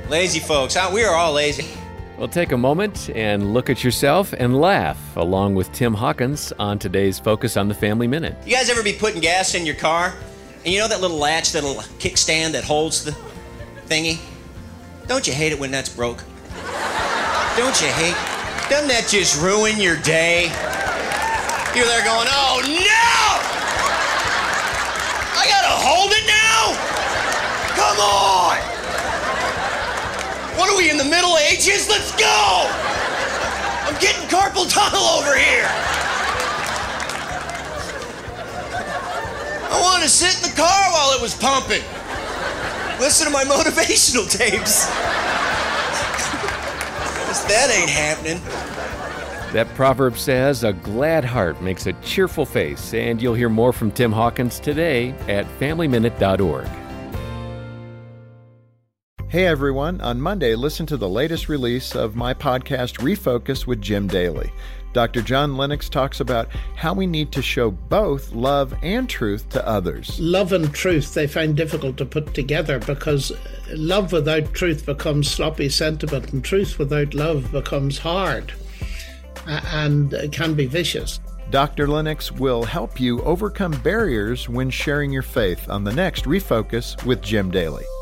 Lazy folks, huh? We are all lazy. Well, take a moment and look at yourself and laugh along with Tim Hawkins on today's Focus on the Family Minute. You guys ever be putting gas in your car? And you know that little latch, that little kickstand that holds the thingy? Don't you hate it when that's broke? Don't you hate? Doesn't that just ruin your day? You're there going, oh no! I gotta hold it now? Come on! What are we in the Middle Ages? Let's go! I'm getting carpal tunnel over here. I want to sit in the car while it was pumping. Listen to my motivational tapes. That ain't happening. That proverb says, a glad heart makes a cheerful face, and you'll hear more from Tim Hawkins today at FamilyMinute.org. Hey everyone, on Monday, listen to the latest release of my podcast, Refocus with Jim Daly. Dr. John Lennox talks about how we need to show both love and truth to others. Love and truth they find difficult to put together because love without truth becomes sloppy sentiment and truth without love becomes hard and can be vicious. Dr. Lennox will help you overcome barriers when sharing your faith on the next Refocus with Jim Daly.